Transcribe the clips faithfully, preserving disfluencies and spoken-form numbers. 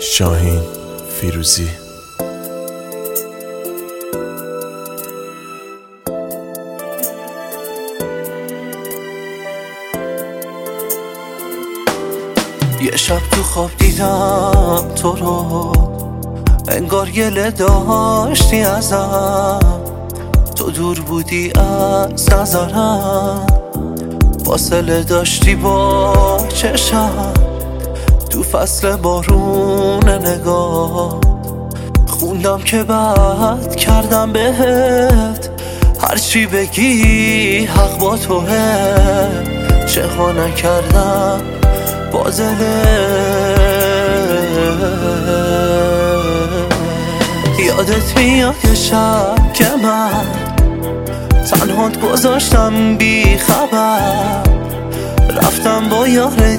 شاهین فیروزی. یه شب تو خواب دیدم تو رو، انگار گله داشتی ازم. تو دور بودی از نظرم، فاصله داشتی با چشم. تو فصل بارون نگاه خوندم که بد کردم بهت. هرچی بگی حق با توه، چه ها نکردم با دلت. یادت میاد یه شب که من تنهات گذاشتم بی خبر، رفتم با یار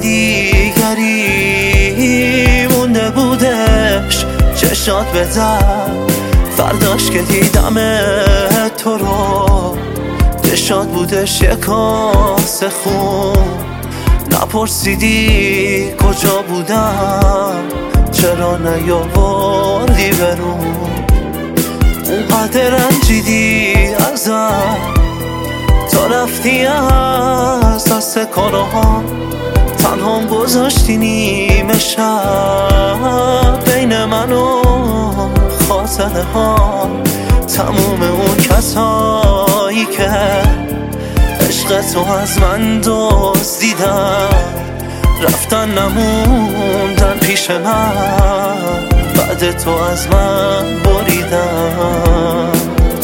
دیگری، مونده بودش چشات بزن. فرداش که دیدم تو رو، چشات بودش یه کاسه خون. نپرسیدی کجا بودم، چرا نیاوردی برون. اونقدر رنجیدی ازم تا رفتی از دست کارها، تنهام گذاشتی نیمه شب بین من و خاطره ها. تموم اون کسایی که عشق تو از من دزدیدن، رفتن نموندن پیش من، بعد تو از من بریدن.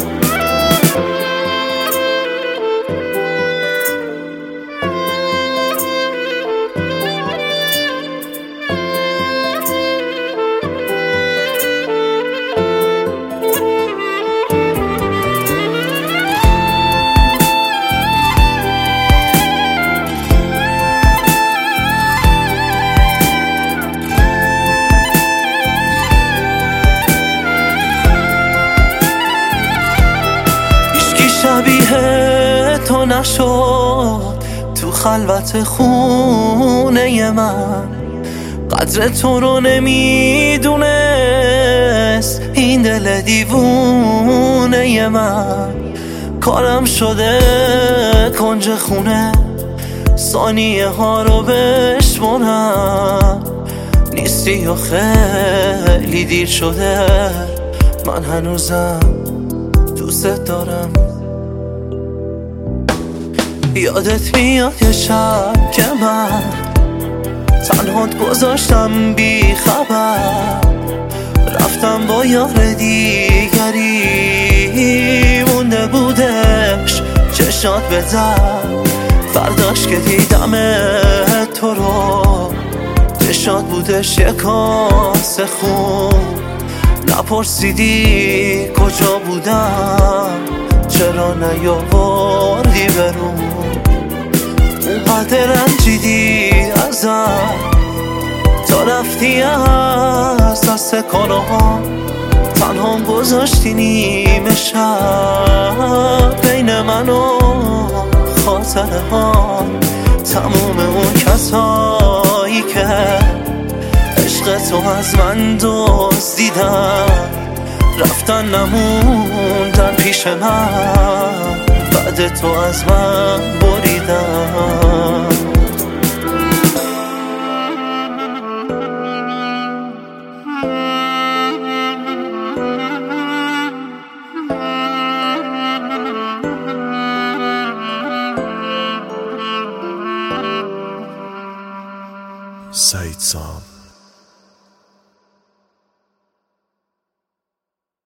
شبیه تو نشد تو خلوت خونه من، قدر تو رو نمیدونست این دل دیوونه من. کارم شده کنج خونه، ثانیه ها رو بشمرم. نیستی و خیلی دیر شده، من هنوزم دوست دارم. یادت میاد یه شب که من تنهات گذاشتم بی خبر، رفتم با یار دیگری، مونده بودش چشات بزن. فرداش که دیدم تو رو، چشات بودش یه کاسه خون. نپرسیدی کجا بودم، چرا نیاوردی برون. اونقدر رنجیدی ازم تا رفتی از دست کارها، تنهام گذاشتی نیمه شب بین من و خاطره ها. تموم اون کسایی که عشق تو از من دزدیدن، رفتن نموندن پیش من، بعد تو از من بریدن. سعید سام.